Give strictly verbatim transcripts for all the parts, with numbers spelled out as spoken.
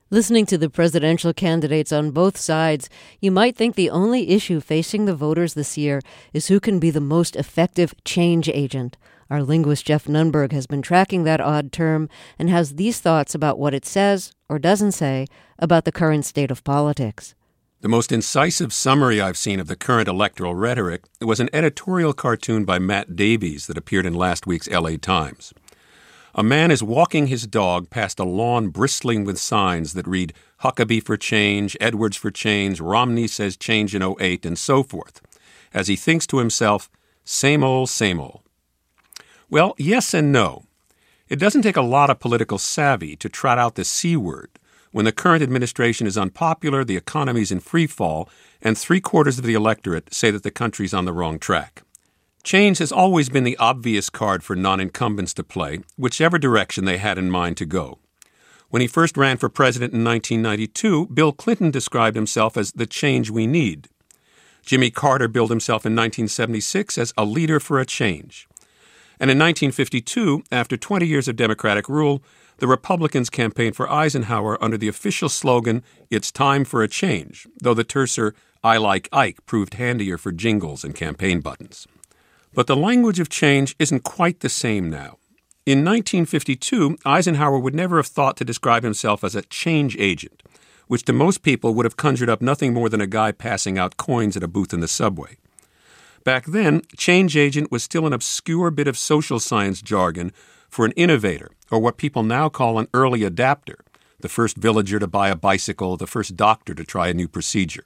Listening to the presidential candidates on both sides, you might think the only issue facing the voters this year is who can be the most effective change agent. Our linguist Jeff Nunberg has been tracking that odd term and has these thoughts about what it says, or doesn't say, about the current state of politics. The most incisive summary I've seen of the current electoral rhetoric was an editorial cartoon by Matt Davies that appeared in last week's L A Times. A man is walking his dog past a lawn bristling with signs that read Huckabee for change, Edwards for change, Romney says change in oh eight, and so forth, as he thinks to himself, same old, same old. Well, yes and no. It doesn't take a lot of political savvy to trot out the C word when the current administration is unpopular, the economy's in free fall, and three-quarters of the electorate say that the country's on the wrong track. Change has always been the obvious card for non-incumbents to play, whichever direction they had in mind to go. When he first ran for president in nineteen ninety-two, Bill Clinton described himself as the change we need. Jimmy Carter billed himself in nineteen seventy-six as a leader for a change. And in nineteen fifty-two, after twenty years of Democratic rule, the Republicans campaigned for Eisenhower under the official slogan, "It's time for a change," though the terser "I like Ike" proved handier for jingles and campaign buttons. But the language of change isn't quite the same now. In nineteen fifty-two, Eisenhower would never have thought to describe himself as a change agent, which to most people would have conjured up nothing more than a guy passing out coins at a booth in the subway. Back then, change agent was still an obscure bit of social science jargon for an innovator, or what people now call an early adapter, the first villager to buy a bicycle, the first doctor to try a new procedure.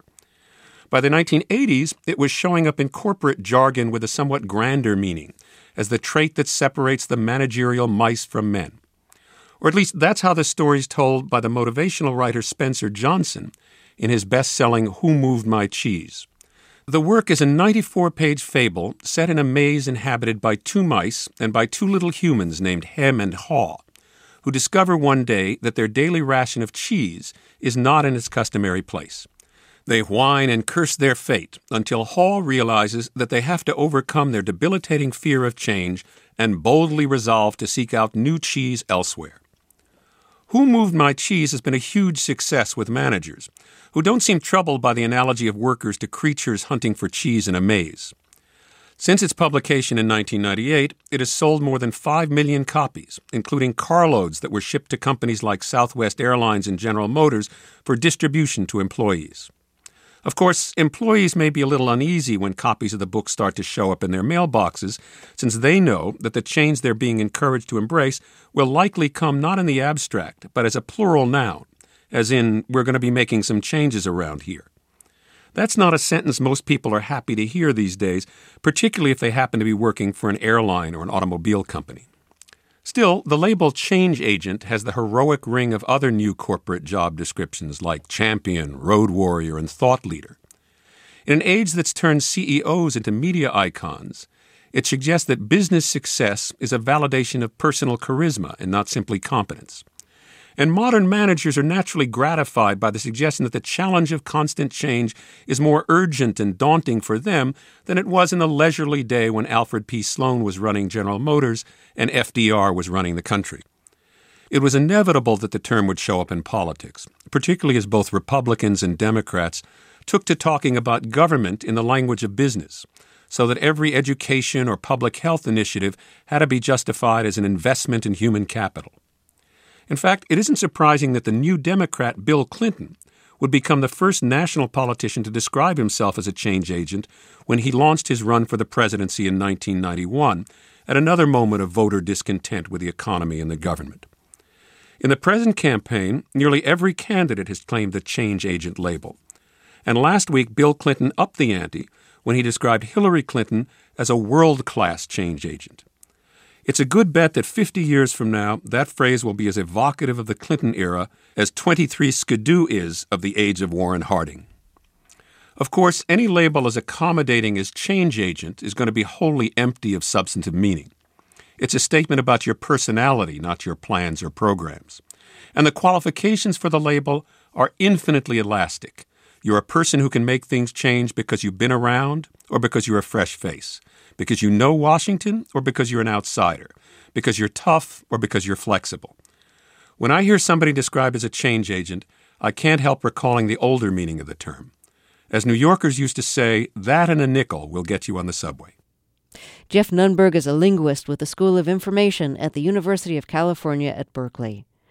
By the nineteen eighties, it was showing up in corporate jargon with a somewhat grander meaning, as the trait that separates the managerial mice from men. Or at least that's how the story's told by the motivational writer Spencer Johnson in his best-selling Who Moved My Cheese? The work is a ninety-four page fable set in a maze inhabited by two mice and by two little humans named Hem and Haw, who discover one day that their daily ration of cheese is not in its customary place. They whine and curse their fate until Haw realizes that they have to overcome their debilitating fear of change and boldly resolve to seek out new cheese elsewhere. Who Moved My Cheese has been a huge success with managers, who don't seem troubled by the analogy of workers to creatures hunting for cheese in a maze. Since its publication in nineteen ninety-eight, it has sold more than five million copies, including carloads that were shipped to companies like Southwest Airlines and General Motors for distribution to employees. Of course, employees may be a little uneasy when copies of the book start to show up in their mailboxes, since they know that the change they're being encouraged to embrace will likely come not in the abstract, but as a plural noun, as in, we're going to be making some changes around here. That's not a sentence most people are happy to hear these days, particularly if they happen to be working for an airline or an automobile company. Still, the label change agent has the heroic ring of other new corporate job descriptions like champion, road warrior, and thought leader. In an age that's turned C E Os into media icons, it suggests that business success is a validation of personal charisma and not simply competence. And modern managers are naturally gratified by the suggestion that the challenge of constant change is more urgent and daunting for them than it was in the leisurely day when Alfred P. Sloan was running General Motors and F D R was running the country. It was inevitable that the term would show up in politics, particularly as both Republicans and Democrats took to talking about government in the language of business, so that every education or public health initiative had to be justified as an investment in human capital. In fact, it isn't surprising that the new Democrat Bill Clinton would become the first national politician to describe himself as a change agent when he launched his run for the presidency in nineteen ninety-one, at another moment of voter discontent with the economy and the government. In the present campaign, nearly every candidate has claimed the change agent label. And last week, Bill Clinton upped the ante when he described Hillary Clinton as a world-class change agent. It's a good bet that fifty years from now, that phrase will be as evocative of the Clinton era as twenty-three Skidoo is of the age of Warren Harding. Of course, any label as accommodating as change agent is going to be wholly empty of substantive meaning. It's a statement about your personality, not your plans or programs. And the qualifications for the label are infinitely elastic. You're a person who can make things change because you've been around or because you're a fresh face, because you know Washington or because you're an outsider, because you're tough or because you're flexible. When I hear somebody described as a change agent, I can't help recalling the older meaning of the term. As New Yorkers used to say, that and a nickel will get you on the subway. Jeff Nunberg is a linguist with the School of Information at the University of California at Berkeley.